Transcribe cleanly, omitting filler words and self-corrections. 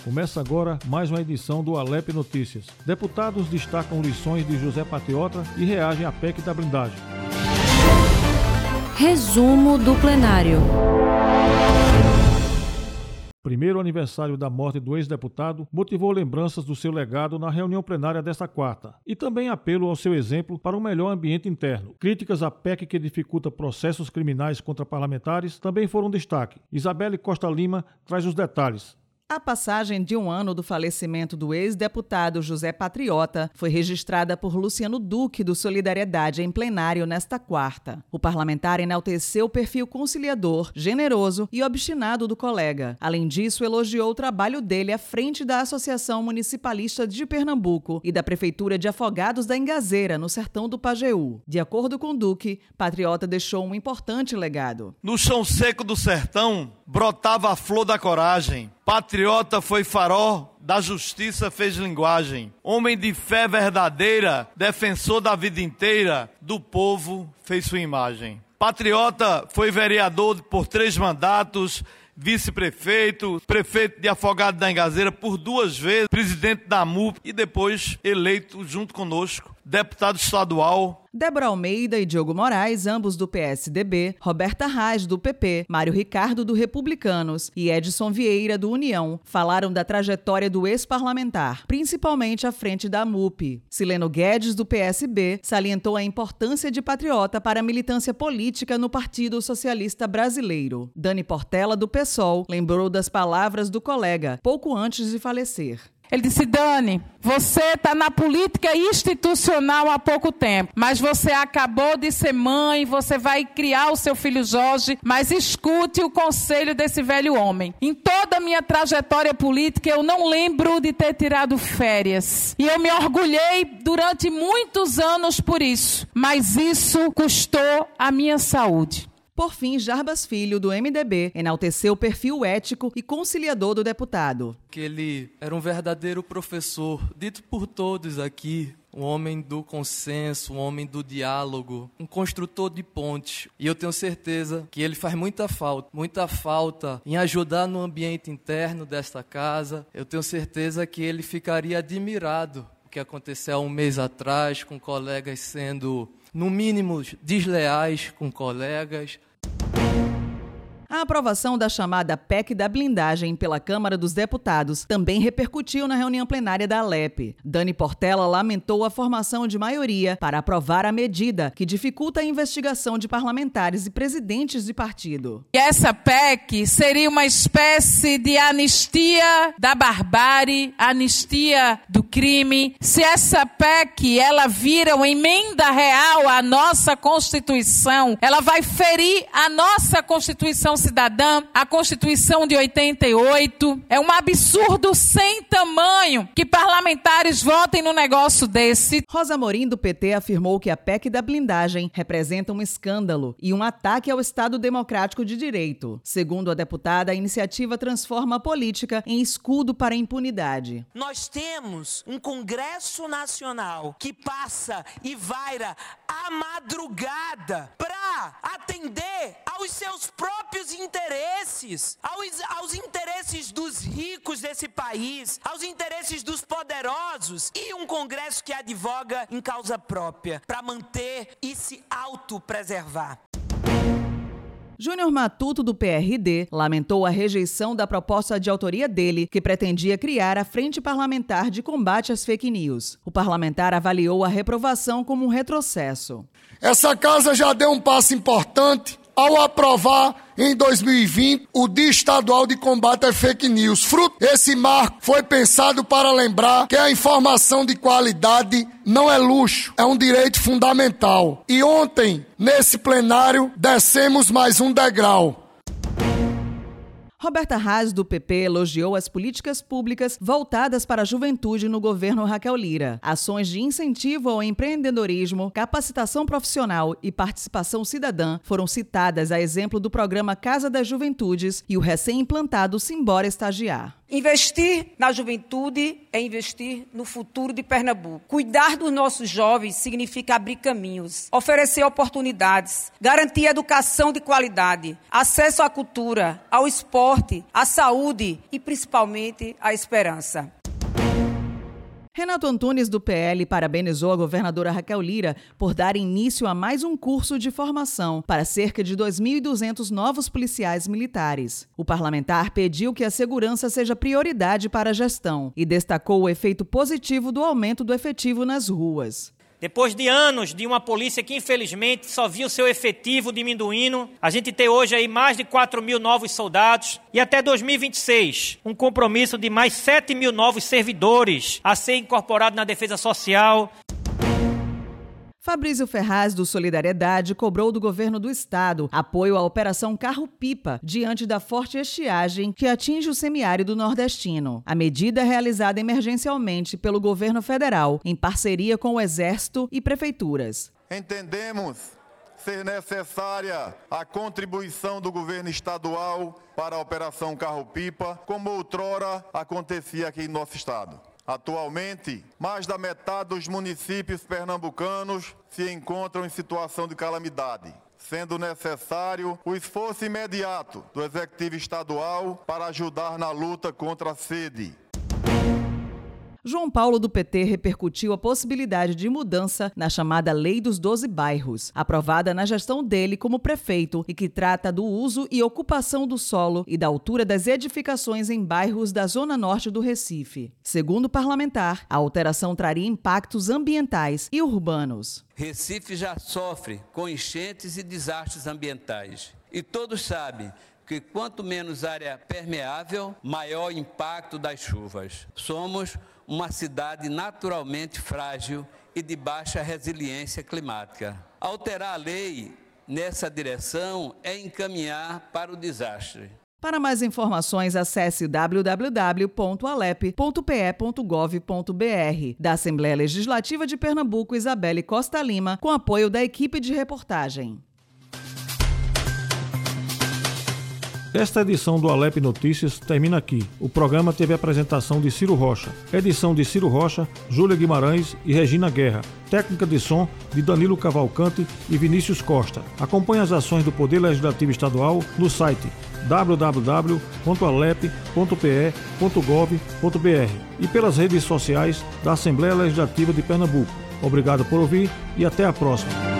Começa agora mais uma edição do Alep Notícias. Deputados destacam lições de José Patriota e reagem à PEC da blindagem. Resumo do plenário. Primeiro aniversário da morte do ex-deputado motivou lembranças do seu legado na reunião plenária desta quarta e também apelo ao seu exemplo para um melhor ambiente interno. Críticas à PEC que dificulta processos criminais contra parlamentares também foram destaque. Isabelle Costa Lima traz os detalhes. A passagem de um ano do falecimento do ex-deputado José Patriota foi registrada por Luciano Duque, do Solidariedade, em plenário nesta quarta. O parlamentar enalteceu o perfil conciliador, generoso e obstinado do colega. Além disso, elogiou o trabalho dele à frente da Associação Municipalista de Pernambuco e da Prefeitura de Afogados da Engazeira, no sertão do Pajeú. De acordo com Duque, Patriota deixou um importante legado. No chão seco do sertão, brotava a flor da coragem. Patriota foi farol, da justiça fez linguagem. Homem de fé verdadeira, defensor da vida inteira, do povo fez sua imagem. Patriota foi vereador por 3 mandatos, vice-prefeito, prefeito de Afogados da Engazeira por 2 vezes, presidente da MUP e depois eleito junto conosco, deputado estadual. Débora Almeida e Diogo Moraes, ambos do PSDB, Roberta Reis, do PP, Mário Ricardo, do Republicanos e Edson Vieira, do União, falaram da trajetória do ex-parlamentar, principalmente à frente da MUP. Sileno Guedes, do PSB, salientou a importância de Patriota para a militância política no Partido Socialista Brasileiro. Dani Portela, do PSOL, lembrou das palavras do colega, pouco antes de falecer. Ele disse: Dani, você está na política institucional há pouco tempo, mas você acabou de ser mãe, você vai criar o seu filho Jorge, mas escute o conselho desse velho homem. Em toda a minha trajetória política, eu não lembro de ter tirado férias. E eu me orgulhei durante muitos anos por isso, mas isso custou a minha saúde. Por fim, Jarbas Filho, do MDB, enalteceu o perfil ético e conciliador do deputado. Que ele era um verdadeiro professor, dito por todos aqui, um homem do consenso, um homem do diálogo, um construtor de pontes. E eu tenho certeza que ele faz muita falta em ajudar no ambiente interno desta casa. Eu tenho certeza que ele ficaria admirado o que aconteceu há um mês atrás, com colegas sendo, no mínimo, desleais com colegas. A aprovação da chamada PEC da blindagem pela Câmara dos Deputados também repercutiu na reunião plenária da Alep. Dani Portela lamentou a formação de maioria para aprovar a medida que dificulta a investigação de parlamentares e presidentes de partido. E essa PEC seria uma espécie de anistia da barbárie, anistia do crime. Se essa PEC ela vira uma emenda real à nossa Constituição, ela vai ferir a nossa Constituição cidadã, a Constituição de 88. É um absurdo sem tamanho que parlamentares votem num negócio desse. Rosa Amorim, do PT, afirmou que a PEC da blindagem representa um escândalo e um ataque ao Estado Democrático de Direito. Segundo a deputada, a iniciativa transforma a política em escudo para a impunidade. Nós temos um Congresso Nacional que passa e vaira a madrugada para atender aos seus próprios interesses, aos interesses dos ricos desse país, aos interesses dos poderosos, e um Congresso que advoga em causa própria para manter e se autopreservar. Júnior Matuto, do PRD, lamentou a rejeição da proposta de autoria dele, que pretendia criar a Frente Parlamentar de Combate às Fake News. O parlamentar avaliou a reprovação como um retrocesso. Essa casa já deu um passo importante ao aprovar em 2020 o Dia Estadual de Combate às Fake News. Esse marco foi pensado para lembrar que a informação de qualidade não é luxo, é um direito fundamental. E ontem, nesse plenário, descemos mais um degrau. Roberta Reis, do PP, elogiou as políticas públicas voltadas para a juventude no governo Raquel Lira. Ações de incentivo ao empreendedorismo, capacitação profissional e participação cidadã foram citadas a exemplo do programa Casa das Juventudes e o recém-implantado Simbora Estagiar. Investir na juventude é investir no futuro de Pernambuco. Cuidar dos nossos jovens significa abrir caminhos, oferecer oportunidades, garantir educação de qualidade, acesso à cultura, ao esporte, à saúde e principalmente à esperança. Renato Antunes, do PL, parabenizou a governadora Raquel Lira por dar início a mais um curso de formação para cerca de 2.200 novos policiais militares. O parlamentar pediu que a segurança seja prioridade para a gestão e destacou o efeito positivo do aumento do efetivo nas ruas. Depois de anos de uma polícia que, infelizmente, só viu seu efetivo diminuindo, a gente tem hoje aí mais de 4.000 novos soldados e até 2026, um compromisso de mais 7.000 novos servidores a ser incorporado na defesa social. Fabrício Ferraz, do Solidariedade, cobrou do governo do estado apoio à Operação Carro-Pipa diante da forte estiagem que atinge o semiárido nordestino. A medida é realizada emergencialmente pelo governo federal, em parceria com o Exército e prefeituras. Entendemos ser necessária a contribuição do governo estadual para a Operação Carro-Pipa, como outrora acontecia aqui em nosso estado. Atualmente, mais da metade dos municípios pernambucanos se encontram em situação de calamidade, sendo necessário o esforço imediato do Executivo Estadual para ajudar na luta contra a sede. João Paulo, do PT, repercutiu a possibilidade de mudança na chamada Lei dos 12 Bairros, aprovada na gestão dele como prefeito e que trata do uso e ocupação do solo e da altura das edificações em bairros da zona norte do Recife. Segundo o parlamentar, a alteração traria impactos ambientais e urbanos. Recife já sofre com enchentes e desastres ambientais. E todos sabem que quanto menos área permeável, maior o impacto das chuvas. Somos uma cidade naturalmente frágil e de baixa resiliência climática. Alterar a lei nessa direção é encaminhar para o desastre. Para mais informações, acesse www.alep.pe.gov.br. Da Assembleia Legislativa de Pernambuco, Isabelle Costa Lima, com apoio da equipe de reportagem. Esta edição do Alep Notícias termina aqui. O programa teve a apresentação de Ciro Rocha, edição de Ciro Rocha, Júlia Guimarães e Regina Guerra, técnica de som de Danilo Cavalcante e Vinícius Costa. Acompanhe as ações do Poder Legislativo Estadual no site www.alep.pe.gov.br e pelas redes sociais da Assembleia Legislativa de Pernambuco. Obrigado por ouvir e até a próxima.